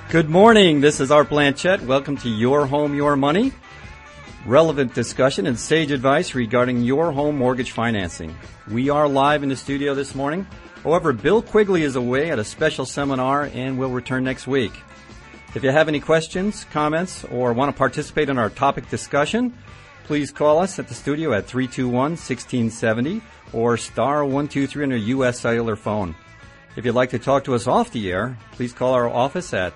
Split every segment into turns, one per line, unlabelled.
Good morning. This is Art Blanchett. Welcome to Your Home, Your Money. Relevant discussion and sage advice regarding your home mortgage financing. We are live in the studio this morning. However, Bill Quigley is away at a special seminar and will return next week. If you have any questions, comments, or want to participate in our topic discussion, please call us at the studio at 321-1670 or star 123 on your U.S. cellular phone. If you'd like to talk to us off the air, please call our office at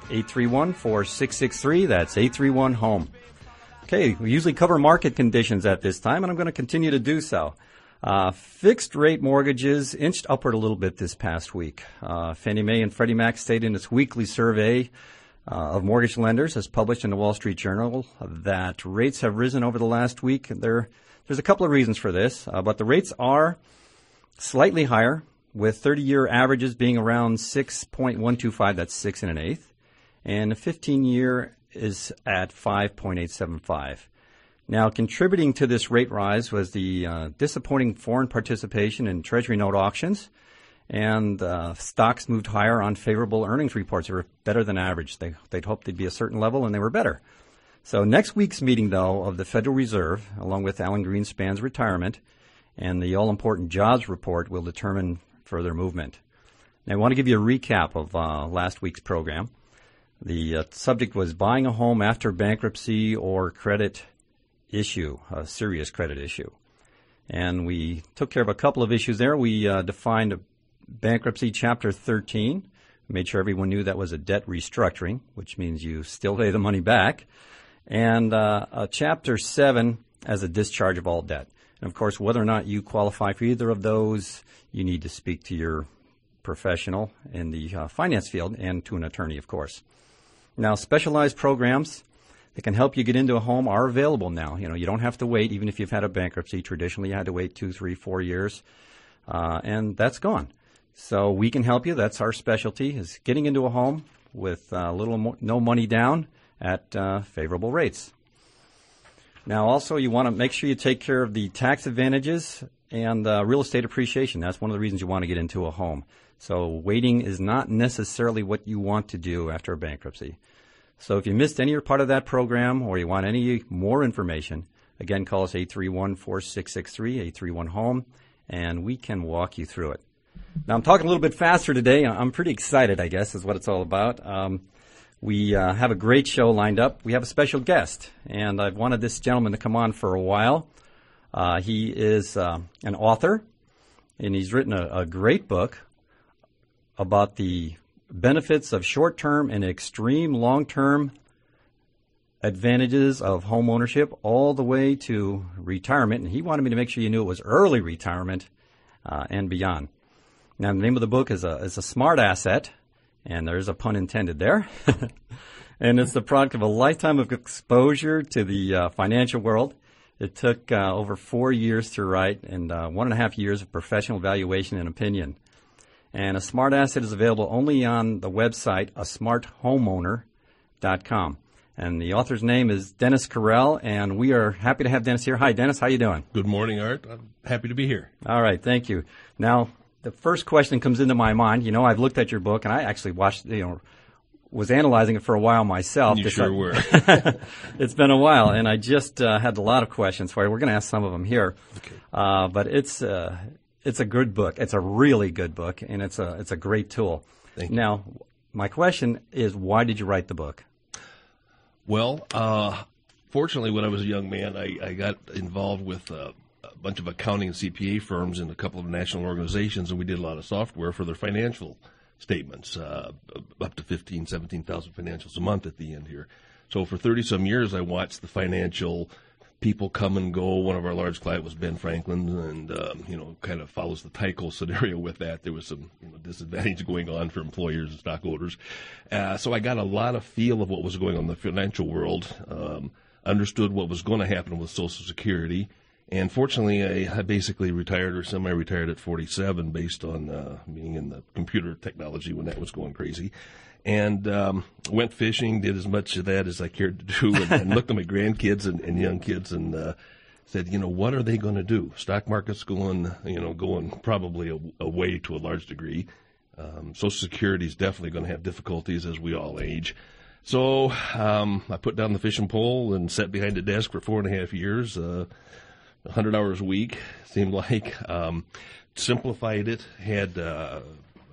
831-4663. That's 831-HOME. Okay, we usually cover market conditions at this time, and I'm going to continue to do so. Fixed rate mortgages inched upward a little bit this past week. Fannie Mae and Freddie Mac stated in its weekly survey of mortgage lenders, as published in the Wall Street Journal, that rates have risen over the last week. There's a couple of reasons for this, but the rates are slightly higher, with 30-year averages being around 6.125, that's 6 1/8, and the 15-year is at 5.875. Now, contributing to this rate rise was the disappointing foreign participation in Treasury note auctions, and stocks moved higher on favorable earnings reports. They were better than average. They'd hoped they'd be a certain level, and they were better. So next week's meeting, though, of the Federal Reserve, along with Alan Greenspan's retirement and the all-important jobs report, will determine further movement. Now, I want to give you a recap of last week's program. The subject was buying a home after bankruptcy or credit issue, a serious credit issue. And we took care of a couple of issues there. We defined bankruptcy Chapter 13, made sure everyone knew that was a debt restructuring, which means you still pay the money back, and Chapter 7 as a discharge of all debt. And, of course, whether or not you qualify for either of those, you need to speak to your professional in the finance field and to an attorney, of course. Now, specialized programs that can help you get into a home are available now. You know, you don't have to wait, even if you've had a bankruptcy. Traditionally, you had to wait 2, 3, 4 years, and that's gone. So we can help you. That's our specialty, is getting into a home with no money down at favorable rates. Now, also, you want to make sure you take care of the tax advantages and real estate appreciation. That's one of the reasons you want to get into a home. So waiting is not necessarily what you want to do after a bankruptcy. So if you missed any part of that program or you want any more information, again, call us 831-4663, 831-HOME, and we can walk you through it. Now, I'm talking a little bit faster today. I'm pretty excited, I guess, is what it's all about. We have a great show lined up. We have a special guest, and I've wanted this gentleman to come on for a while. He is an author, and he's written a great book about the benefits of short-term and extreme long-term advantages of home ownership all the way to retirement. And he wanted me to make sure you knew it was early retirement and beyond. Now, the name of the book is a Smart Asset, and there's a pun intended there. And it's the product of a lifetime of exposure to the financial world. It took over 4 years to write and 1.5 years of professional evaluation and opinion. And a Smart Asset is available only on the website, asmarthomeowner.com. And the author's name is Dennis Carell, and we are happy to have Dennis here. Hi, Dennis. How you doing?
Good morning, Art. I'm happy to be here.
All right. Thank you. Now, the first question comes into my mind. You know, I've looked at your book, and I actually was analyzing it for a while myself.
You sure were.
It's been a while, and I just had a lot of questions for you. We're going to ask some of them here.
Okay.
But it's a good book. It's a really good book, and it's a great tool.
Thank you.
Now, my question is, why did you write the book?
Well, fortunately, when I was a young man, I got involved with a bunch of accounting and CPA firms and a couple of national organizations, and we did a lot of software for their financial statements, up to 15,000, 17,000 financials a month at the end here. So for 30-some years, I watched the financial people come and go. One of our large clients was Ben Franklin, and, kind of follows the Tyco scenario with that. There was some disadvantage going on for employers and stockholders. So I got a lot of feel of what was going on in the financial world, understood what was going to happen with Social Security. And fortunately, I basically retired or semi-retired at 47 based on being in the computer technology when that was going crazy. And went fishing, did as much of that as I cared to do, and looked at my grandkids and young kids and said, what are they going to do? Stock market's going probably away to a large degree. Social Security is definitely going to have difficulties as we all age. So I put down the fishing pole and sat behind a desk for 4.5 years, 100 hours a week, seemed like. Simplified it, had a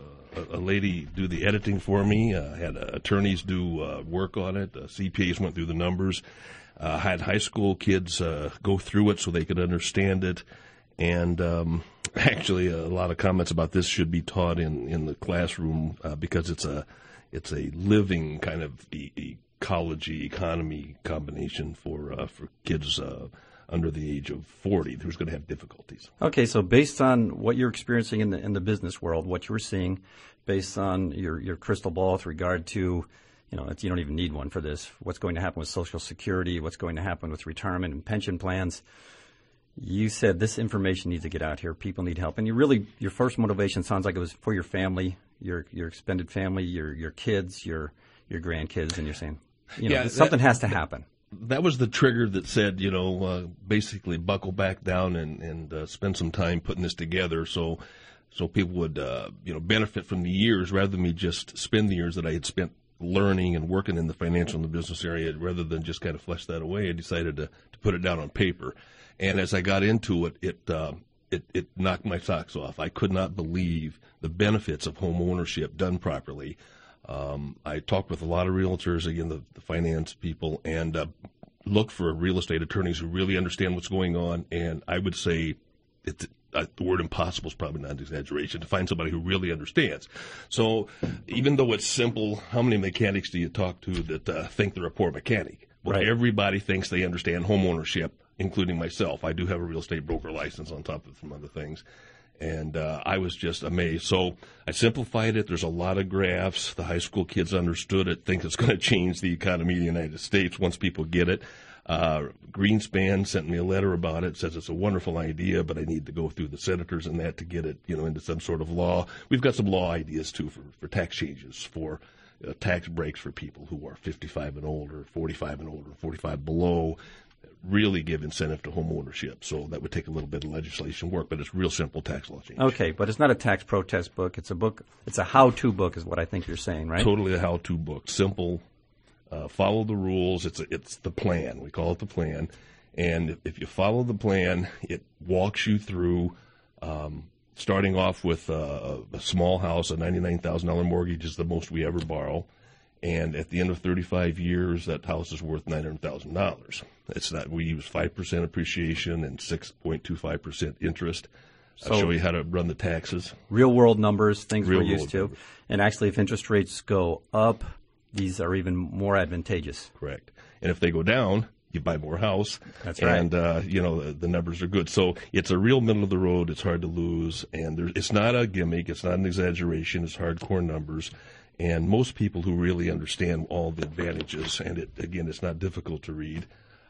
lady do the editing for me, had attorneys do work on it, CPAs went through the numbers, had high school kids go through it so they could understand it, and actually a lot of comments about this should be taught in the classroom because it's a living kind of ecology, economy combination for kids under the age of 40 who's going to have difficulties.
Okay, so based on what you're experiencing in the business world, what you were seeing, based on your crystal ball with regard to, you don't even need one for this, what's going to happen with Social Security, what's going to happen with retirement and pension plans, you said this information needs to get out here. People need help. And your first motivation sounds like it was for your family, your extended family, your kids, your grandkids, and you're saying, something has to happen.
That was the trigger that said, basically buckle back down and spend some time putting this together so people would, benefit from the years rather than me just spend the years that I had spent learning and working in the financial and the business area. Rather than just kind of flesh that away, I decided to put it down on paper. And as I got into it, it knocked my socks off. I could not believe the benefits of home ownership done properly. I talked with a lot of realtors, again, the finance people, and looked for real estate attorneys who really understand what's going on. And I would say the word impossible is probably not an exaggeration, to find somebody who really understands. So even though it's simple, how many mechanics do you talk to that think they're a poor mechanic? Well, right. Everybody thinks they understand home ownership, including myself. I do have a real estate broker license on top of some other things. And I was just amazed. So I simplified it. There's a lot of graphs. The high school kids understood it, think it's going to change the economy of the United States once people get it. Greenspan sent me a letter about it, says it's a wonderful idea, but I need to go through the senators and that to get it, into some sort of law. We've got some law ideas, too, for tax changes, for tax breaks for people who are 55 and older, 45 and older, 45 below. Really give incentive to home ownership. So that would take a little bit of legislation work, but it's real simple tax law change. Okay,
but it's not a tax protest book. It's a book. It's a how-to book is what I think you're saying, right?
Totally a how-to book. Simple. Follow the rules. It's the plan. We call it the plan. And if you follow the plan, it walks you through starting off with a small house. A $99,000 mortgage is the most we ever borrow. And at the end of 35 years, that house is worth $900,000. It's not. We use 5% appreciation and 6.25% interest. So I'll show you how to run the taxes.
Real world numbers, things we're used to. Numbers. And actually, if interest rates go up, these are even more advantageous.
Correct. And if they go down, you buy more house.
That's right.
And, the numbers are good. So it's a real middle of the road. It's hard to lose. And it's not a gimmick. It's not an exaggeration. It's hardcore numbers. And most people who really understand all the advantages, and it's not difficult to read,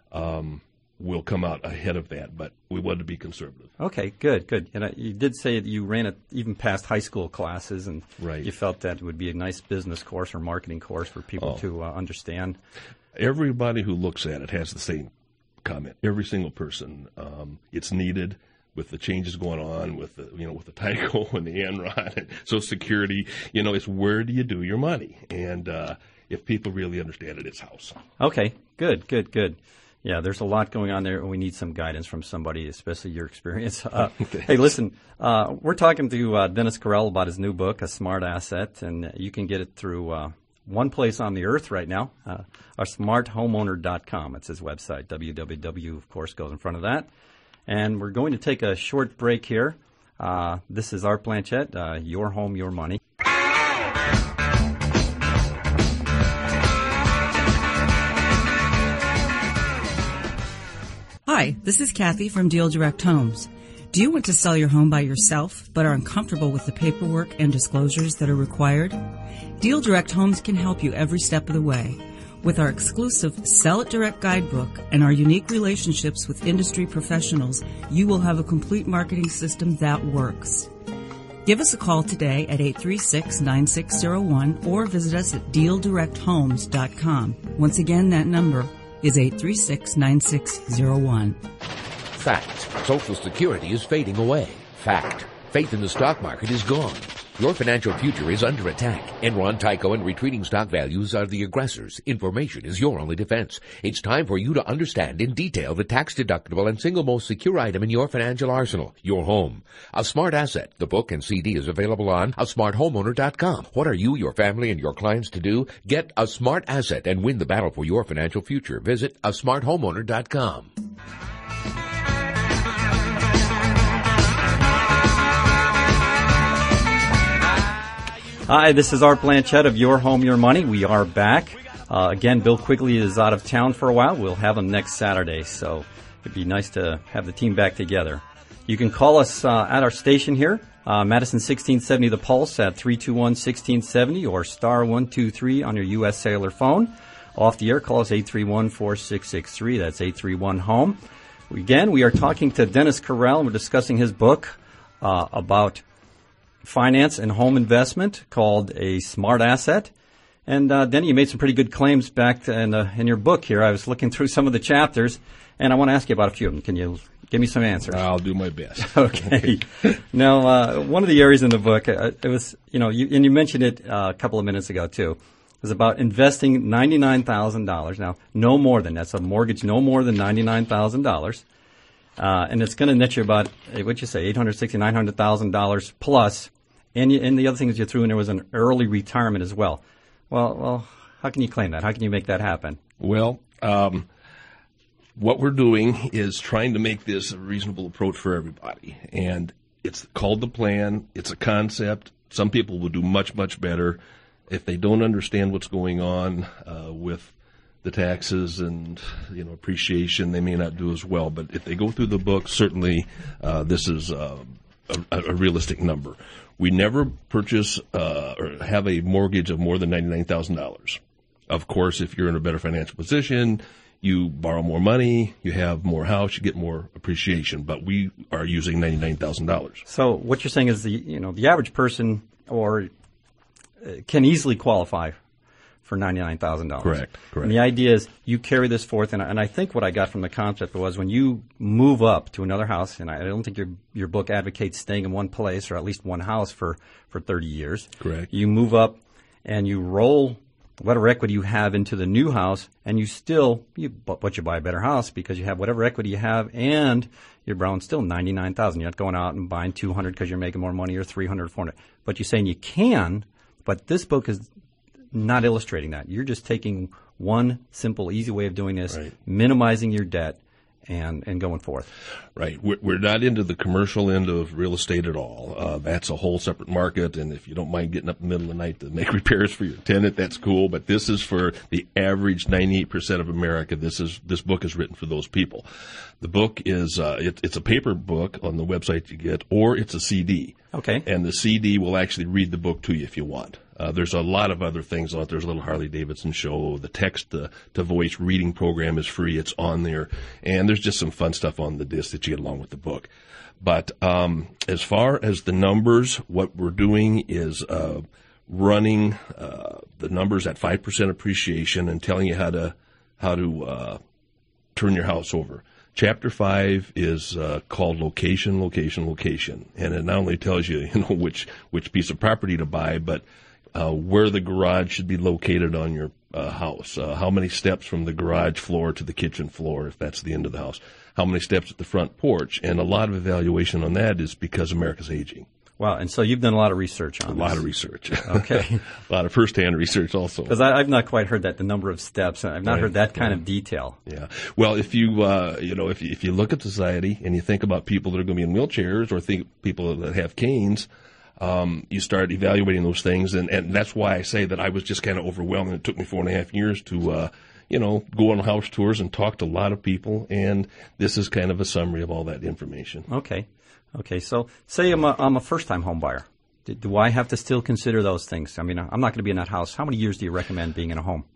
will come out ahead of that. But we want to be conservative.
Okay, good. And you did say that you ran it even past high school classes, and
right.
You felt that it would be a nice business course or marketing course for people to understand.
Everybody who looks at it has the same comment. Every single person. It's needed. With the changes going on with the Tyco and the Enron and Social Security, it's where do you do your money? And if people really understand it, it's house.
Okay, good. Yeah, there's a lot going on there, and we need some guidance from somebody, especially your experience. Hey, listen, we're talking to Dennis Carell about his new book, A Smart Asset, and you can get it through one place on the earth right now, smarthomeowner.com. It's his website. www, of course, goes in front of that. And we're going to take a short break here. This is Art Blanchette, Your Home, Your Money.
Hi, this is Kathy from Deal Direct Homes. Do you want to sell your home by yourself but are uncomfortable with the paperwork and disclosures that are required? Deal Direct Homes can help you every step of the way. With our exclusive Sell It Direct guidebook and our unique relationships with industry professionals, you will have a complete marketing system that works. Give us a call today at 836-9601 or visit us at dealdirecthomes.com. Once again, that number is 836-9601.
Fact. Social Security is fading away. Fact. Faith in the stock market is gone. Your financial future is under attack. Enron, Tyco, and retreating stock values are the aggressors. Information is your only defense. It's time for you to understand in detail the tax-deductible and single most secure item in your financial arsenal, your home. A Smart Asset. The book and CD is available on asmarthomeowner.com. What are you, your family, and your clients to do? Get A Smart Asset and win the battle for your financial future. Visit asmarthomeowner.com.
Hi, this is Art Blanchett of Your Home, Your Money. We are back. Again, Bill Quigley is out of town for a while. We'll have him next Saturday, so it'd be nice to have the team back together. You can call us at our station here, Madison 1670 The Pulse at 321-1670 or star 123 on your U.S. cellular phone. Off the air, call us 831-4663. That's 831-HOME. Again, we are talking to Dennis Carell, and we're discussing his book about finance and home investment called A Smart Asset. And Denny, you made some pretty good claims back in your book here. I was looking through some of the chapters, and I want to ask you about a few of them. Can you give me some answers?
I'll do my best.
Okay. Now, one of the areas in the book, it was, you mentioned it a couple of minutes ago too. It was about investing $99,000. Now, no more than that's a mortgage, no more than $99,000. And it's going to net you about, what'd you say, $860,000, $900,000 plus. And the other thing is you threw in there was an early retirement as well. Well, how can you claim that? How can you make that happen?
Well, what we're doing is trying to make this a reasonable approach for everybody. And it's called the plan. It's a concept. Some people will do much, much better. If they don't understand what's going on with the taxes and appreciation, they may not do as well. But if they go through the book, certainly this is a realistic number. We never purchase or have a mortgage of more than $99,000. Of course, if you're in a better financial position, you borrow more money, you have more house, you get more appreciation. But we are using $99,000.
So what you're saying is the average person can easily qualify for $99,000.
Correct.
And the idea is you carry this forth, and I think what I got from the concept was when you move up to another house, and I don't think your book advocates staying in one place or at least one house for 30 years.
Correct.
You move up and you roll whatever equity you have into the new house, and you buy a better house because you have whatever equity you have, and you're borrowing still $99,000. You're not going out and buying $200 because you're making more money or $300, $400. But you're saying you can, but this book is not illustrating that. You're just taking one simple, easy way of doing this, right, minimizing your debt and going forth.
Right. We're not into the commercial end of real estate at all. That's a whole separate market, and if you don't mind getting up in the middle of the night to make repairs for your tenant, that's cool. But this is for the average 98% of America. This book is written for those people. The book is it's a paper book on the website you get, or it's a CD.
Okay.
And the CD will actually read the book to you if you want. There's a lot of other things on it. There's a little Harley Davidson show. The text to voice reading program is free. It's on there. And there's just some fun stuff on the disc that you get along with the book. But as far as the numbers, what we're doing is running the numbers at 5% appreciation and telling you how to turn your house over. Chapter 5 is called Location, Location, Location. And it not only tells you, which piece of property to buy, but where the garage should be located on your house, how many steps from the garage floor to the kitchen floor, if that's the end of the house, how many steps at the front porch. And a lot of evaluation on that is because America's aging.
Wow, and so you've done a lot of research on this.
A lot of research.
Okay.
A lot of first-hand research also.
Because I've not quite heard the number of steps. I've not heard that kind of detail.
Yeah. Well, if you, if you look at society and you think about people that are going to be in wheelchairs or think people that have canes, you start evaluating those things. And that's why I say that I was just kind of overwhelmed. It took me 4.5 years to, go on house tours and talk to a lot of people. And this is kind of a summary of all that information.
Okay, so say I'm a first-time home buyer. Do I have to still consider those things? I mean, I'm not going to be in that house. How many years do you recommend being in a home?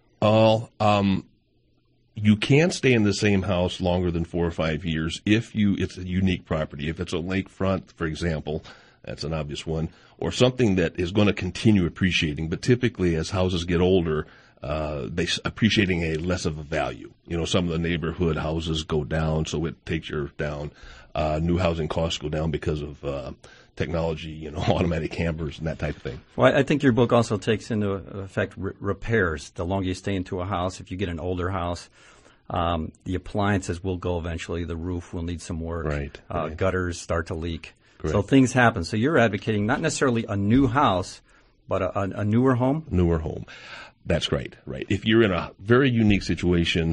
You can't stay in the same house longer than 4 or 5 years it's a unique property. If it's a lakefront, for example, that's an obvious one, or something that is going to continue appreciating. But typically, as houses get older, appreciating a less of a value. Some of the neighborhood houses go down, so it takes yours down. New housing costs go down because of technology, automatic hammers and that type of thing.
Well, I think your book also takes into effect repairs. The longer you stay into a house, if you get an older house, the appliances will go eventually. The roof will need some work.
Right.
Gutters start to leak.
Correct.
So things happen. So you're advocating not necessarily a new house, but a newer home?
Newer home. That's right. If you're in a very unique situation,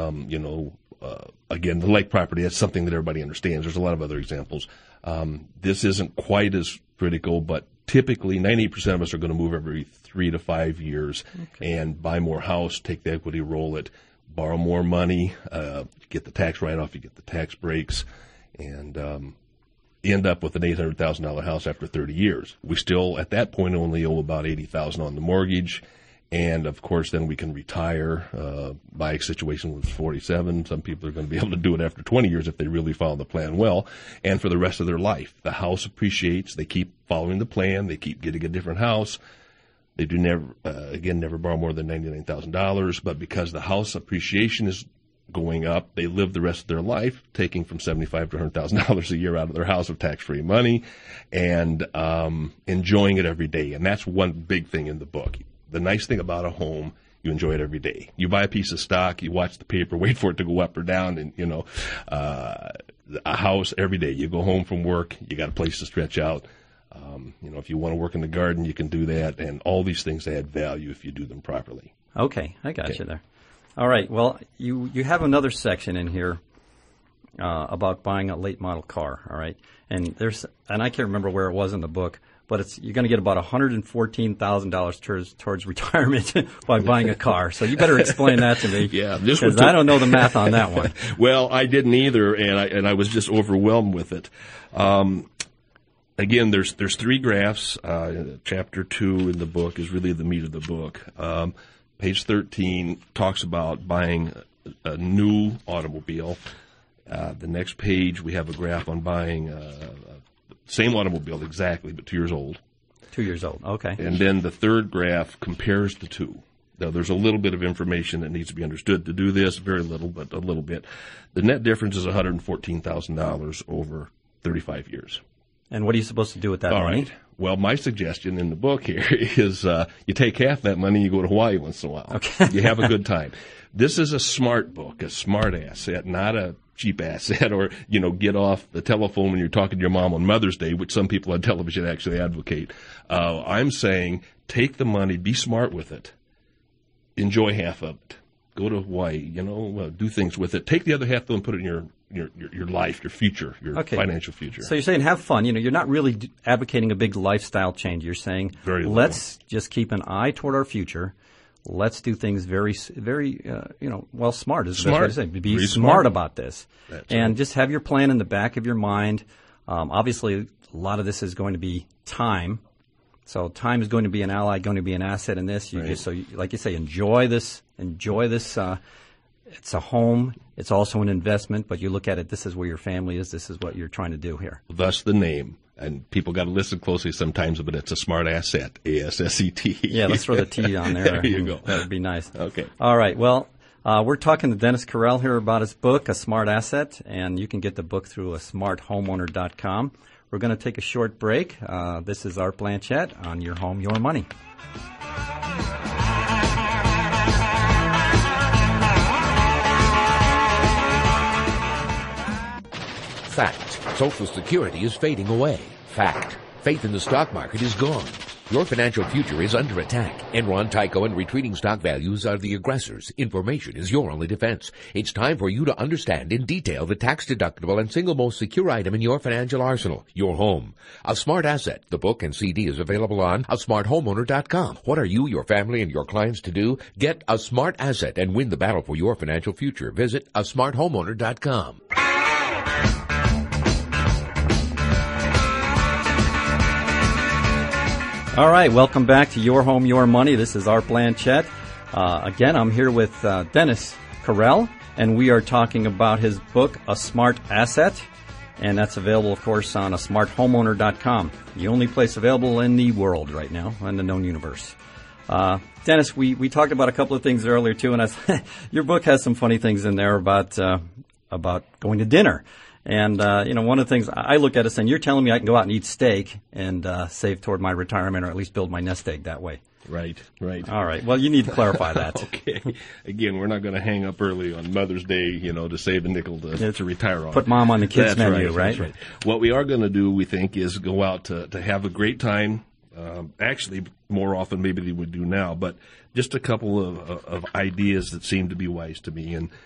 again, the lake property, that's something that everybody understands. There's a lot of other examples. This isn't quite as critical, but typically 98% of us are going to move every 3 to 5 years and buy more house, take the equity, roll it, borrow more money, get the tax write-off, you get the tax breaks, and end up with an $800,000 house after 30 years. We still, at that point, only owe about $80,000 on the mortgage. And, of course, then we can retire. My situation was 47. Some people are going to be able to do it after 20 years if they really follow the plan well, and for the rest of their life. The house appreciates. They keep following the plan. They keep getting a different house. They do never borrow more than $99,000. But because the house appreciation is going up, they live the rest of their life taking from $75,000 to $100,000 a year out of their house of tax-free money and enjoying it every day. And that's one big thing in the book. The nice thing about a home, you enjoy it every day. You buy a piece of stock, you watch the paper, wait for it to go up or down, and, a house every day. You go home from work, you got a place to stretch out. If you want to work in the garden, you can do that, and all these things add value if you do them properly.
Okay, I got you there. All right, well, you have another section in here about buying a late model car, all right? And I can't remember where it was in the book, but you're going to get about $114,000 towards retirement by buying a car. So you better explain that to me.
Yeah,
because I don't know the math on that one.
Well, I didn't either, and I was just overwhelmed with it. Again, there's 3 graphs. Chapter 2 in the book is really the meat of the book. Page 13 talks about buying a new automobile. The next page, we have a graph on buying same automobile exactly, but 2 years old.
2 years old, okay.
And then the third graph compares the two. Now, there's a little bit of information that needs to be understood to do this, very little, but a little bit. The net difference is $114,000 over 35 years.
And what are you supposed to do with that money?
All right. Well, my suggestion in the book here is you take half that money and you go to Hawaii once in a while.
Okay.
You have a good time. This is a smart book, a smart asset, not a cheap asset, or, get off the telephone when you're talking to your mom on Mother's Day, which some people on television actually advocate. I'm saying take the money, be smart with it, enjoy half of it, go to Hawaii, do things with it. Take the other half, though, and put it in your life, your future, your financial future.
So you're saying have fun. You're not really advocating a big lifestyle change. You're saying let's just keep an eye toward our future. Let's do things very, very, smart is the best way to say it. Be smart about this. And just have your plan in the back of your mind. Obviously, a lot of this is going to be time. So time is going to be an ally, going to be an asset in this. Like you say, enjoy this. It's a home. It's also an investment, but you look at it, this is where your family is. This is what you're trying to do here.
Thus the name. And people got to listen closely sometimes, but it's a smart asset, ASSET.
Yeah, let's throw the T on there.
There you go.
That would be nice.
Okay.
All right. Well, we're talking to Dennis Carell here about his book, A Smart Asset, and you can get the book through smarthomeowner.com. We're going to take a short break. This is Art Blanchett on Your Home, Your Money.
Fact. Social Security is fading away. Fact. Faith in the stock market is gone. Your financial future is under attack. Enron, Tyco, and retreating stock values are the aggressors. Information is your only defense. It's time for you to understand in detail the tax-deductible and single most secure item in your financial arsenal, your home. A Smart Asset. The book and CD is available on smarthomeowner.com. What are you, your family, and your clients to do? Get A Smart Asset and win the battle for your financial future. Visit smarthomeowner.com.
All right, welcome back to Your Home, Your Money. This is Art Blanchett. Again, I'm here with Dennis Carell, and we are talking about his book, A Smart Asset, and that's available, of course, on smarthomeowner.com, the only place available in the world right now, in the known universe. Dennis, we talked about a couple of things earlier too, and your book has some funny things in there about going to dinner. And, one of the things I look at is saying, you're telling me I can go out and eat steak and save toward my retirement, or at least build my nest egg that way.
Right.
All right. Well, you need to clarify that.
Okay. Again, we're not going to hang up early on Mother's Day, to save a nickel to retire on.
Put mom on the kids' menu, right?
That's right. What we are going to do, we think, is go out to have a great time. Actually, more often maybe than we do now, but just a couple of ideas that seem to be wise to me. And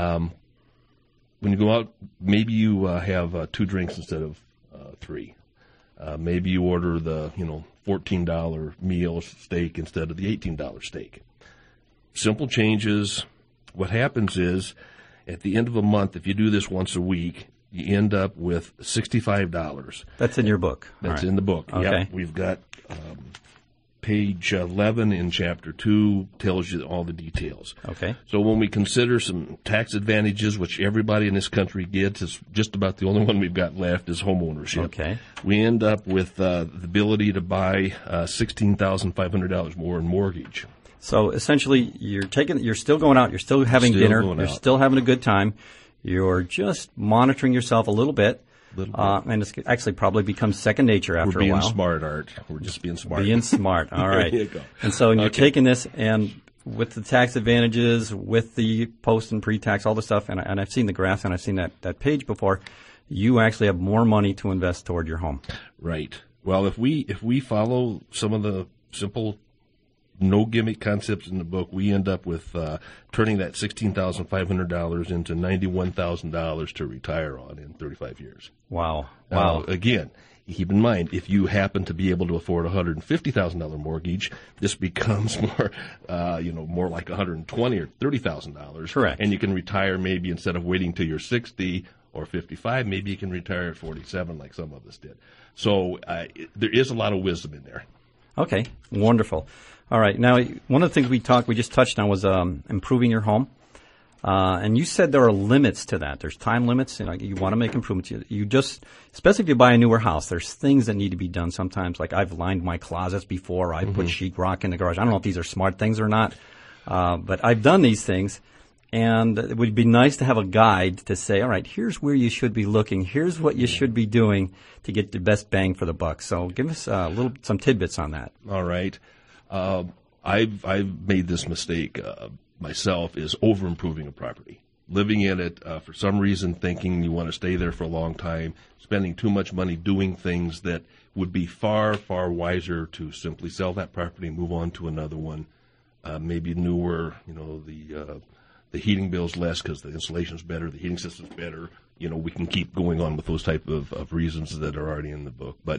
when you go out, maybe you have 2 drinks instead of 3. Maybe you order the $14 meal steak instead of the $18 steak. Simple changes. What happens is, at the end of a month, if you do this once a week, you end up with $65.
That's in your book.
That's in the book.
Okay.
Yep. We've got page 11 in chapter 2 tells you all the details.
Okay.
So when we consider some tax advantages, which everybody in this country gets, is just about the only one we've got left is home ownership.
Okay.
We end up with the ability to buy $16,500 more in mortgage.
So essentially, you're still going out, you're still having dinner, you're still having a good time, you're just monitoring yourself a little bit. And it's actually probably becomes second nature after a while.
We're being smart, Art. We're just being smart.
Being smart. All right.
There you go.
And so you're taking this, and with the tax advantages, with the post and pre-tax, all the stuff, and I've seen the graphs and I've seen that page before, you actually have more money to invest toward your home.
Right. Well, if we follow some of the simple, no gimmick concepts in the book, we end up with turning that $16,500 into $91,000 to retire on in 35 years.
Wow.
Again, keep in mind, if you happen to be able to afford a $150,000 mortgage, this becomes more, more like $120,000 or $30,000.
Correct.
And you can retire maybe instead of waiting till you're 60 or 55, maybe you can retire at 47 like some of us did. So there is a lot of wisdom in there. Okay.
Wonderful. All right. Now, one of the things we just touched on was improving your home. And you said there are limits to that. There's time limits. You want to make improvements. You just, especially if you buy a newer house, there's things that need to be done sometimes. Like I've lined my closets before. I put sheetrock in the garage. I don't know if these are smart things or not, but I've done these things. And it would be nice to have a guide to say, all right, here's where you should be looking. Here's what you should be doing to get the best bang for the buck. So give us some tidbits on that.
All right. I've made this mistake myself, is over-improving a property. Living in it, for some reason thinking you want to stay there for a long time, spending too much money doing things that would be far, far wiser to simply sell that property and move on to another one. Maybe newer, the heating bill's less because the insulation's better, the heating system's better. We can keep going on with those type of reasons that are already in the book. But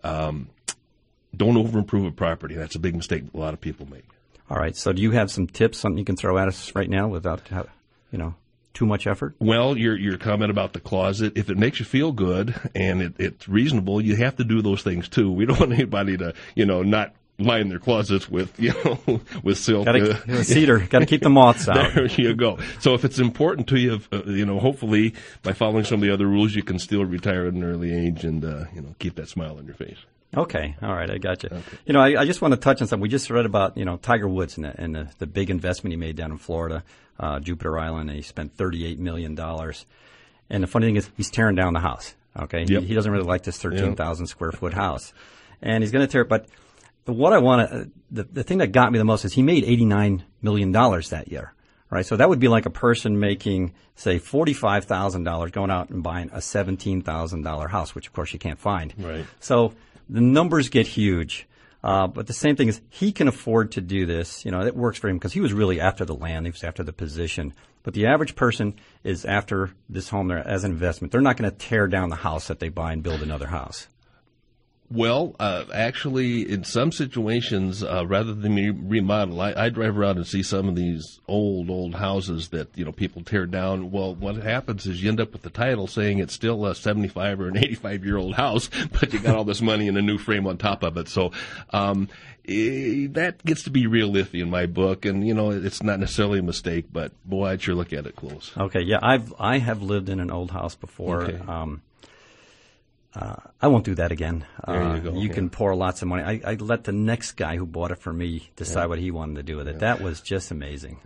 don't over-improve a property. That's a big mistake a lot of people make.
All right. So do you have some tips, something you can throw at us right now without, too much effort?
Well, your comment about the closet, if it makes you feel good and it's reasonable, you have to do those things too. We don't want anybody to, not line their closets with, with silk.
Cedar. Got to keep the moths out.
There you go. So if it's important to you, hopefully by following some of the other rules, you can still retire at an early age and, keep that smile on your face.
Okay. All right. I got you. Okay. I just want to touch on something. We just read about, Tiger Woods and the big investment he made down in Florida, Jupiter Island, and he spent $38 million. And the funny thing is he's tearing down the house. Okay.
Yep.
He doesn't really like this 13,000 square foot house. And he's going to tear it. But what I want to, the thing that got me the most is he made $89 million that year. Right. So that would be like a person making, say, $45,000 going out and buying a $17,000 house, which of course you can't find.
Right.
So the numbers get huge. But the same thing is he can afford to do this. It works for him because he was really after the land. He was after the position. But the average person is after this home there as an investment. They're not going to tear down the house that they buy and build another house.
Well, actually, in some situations, rather than remodel, I drive around and see some of these old houses that, people tear down. Well, what happens is you end up with the title saying it's still a 75 or an 85-year-old house, but you got all this money and a new frame on top of it. So that gets to be real iffy in my book, and, it's not necessarily a mistake, but, boy, I'd sure look at it close.
Okay, yeah, I have lived in an old house before.
Okay.
I won't do that again.
There you go.
You can pour lots of money. I let the next guy who bought it for me decide what he wanted to do with it. That was just amazing.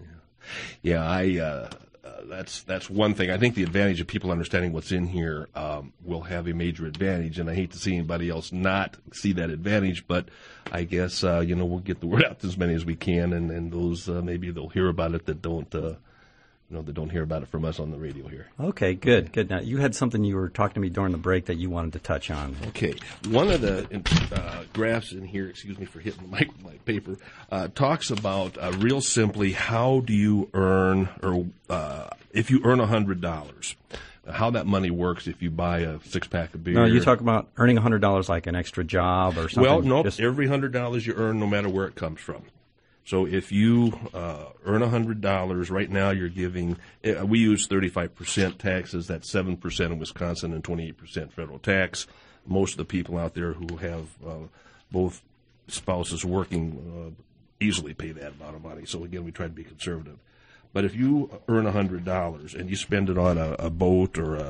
Yeah, that's one thing. I think the advantage of people understanding what's in here will have a major advantage, and I hate to see anybody else not see that advantage, but I guess, we'll get the word out to as many as we can, and those maybe they'll hear about it that don't hear about it from us on the radio here.
Okay, good. Now, you had something you were talking to me during the break that you wanted to touch on.
Okay. One of the graphs in here, excuse me for hitting the mic with my paper, talks about real simply how do you earn, or if you earn $100, how that money works if you buy a six-pack of beer.
No, you talk about earning $100 like an extra job or something.
Well, no, every $100 you earn, no matter where it comes from. So if you earn $100, right now you're giving, we use 35% taxes, that's 7% in Wisconsin and 28% federal tax. Most of the people out there who have both spouses working easily pay that amount of money. So again, we try to be conservative. But if you earn $100 and you spend it on a boat or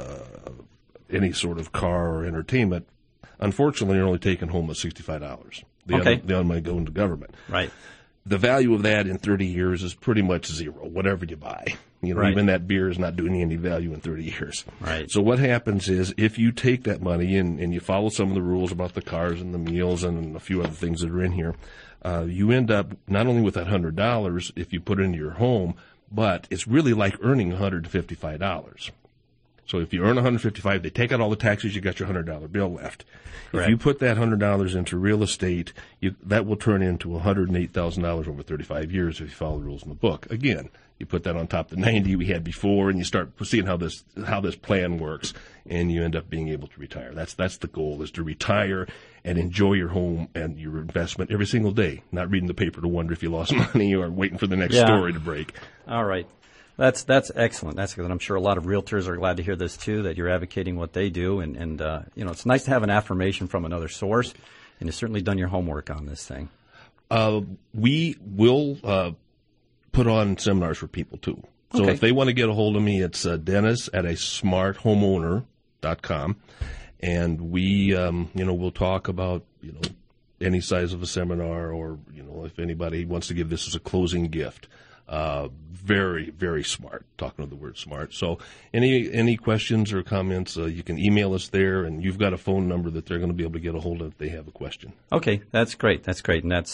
any sort of car or entertainment, unfortunately you're only taking home $65. The other money goes into government.
Right.
The value of that in 30 years is pretty much zero, whatever you buy.
Right.
Even that beer is not doing any value in 30 years.
Right.
So what happens is if you take that money and you follow some of the rules about the cars and the meals and a few other things that are in here, you end up not only with that $100 if you put it into your home, but it's really like earning $155. So if you earn $155, they take out all the taxes, you got your $100 bill left. Correct. If you put that $100 into real estate, that will turn into $108,000 over 35 years if you follow the rules in the book. Again, you put that on top of the 90 we had before, and you start seeing how this plan works, and you end up being able to retire. That's the goal, is to retire and enjoy your home and your investment every single day, not reading the paper to wonder if you lost money or waiting for the next story to break.
All right. That's excellent. That's good. I'm sure a lot of realtors are glad to hear this too, that you're advocating what they do, and it's nice to have an affirmation from another source, and you've certainly done your homework on this thing.
We will put on seminars for people too. So if they want to get a hold of me, it's Dennis@asmarthomeowner.com, and we we'll talk about any size of a seminar, or if anybody wants to give this as a closing gift. Very, very smart, talking of the word smart. So any questions or comments, you can email us there, and you've got a phone number that they're going to be able to get a hold of if they have a question. Okay, that's great. And that's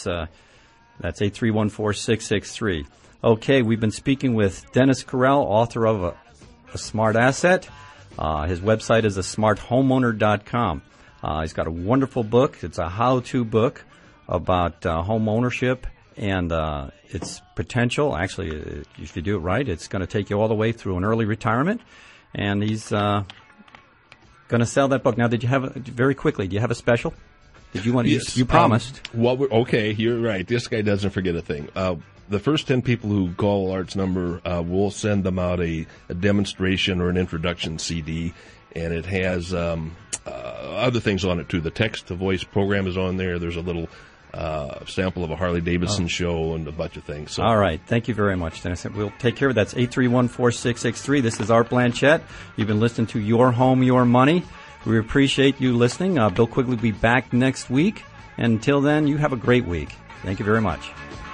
831-4663. Okay, we've been speaking with Dennis Correll, author of A Smart Asset. His website is asmarthomeowner.com. He's got a wonderful book. It's a how-to book about home ownership and its potential. Actually, if you do it right, it's going to take you all the way through an early retirement. And he's going to sell that book. Now, very quickly, do you have a special? Did you want to? Yes. You promised. Okay, you're right. This guy doesn't forget a thing. The first 10 people who call Art's number, we'll send them out a demonstration or an introduction CD, and it has other things on it too. The text-to-voice program is on there. There's a little sample of a Harley-Davidson show and a bunch of things. So. All right. Thank you very much, Dennis. We'll take care of that. That's 831-4663. This is Art Blanchette. You've been listening to Your Home, Your Money. We appreciate you listening. Bill Quigley will be back next week. And until then, you have a great week. Thank you very much.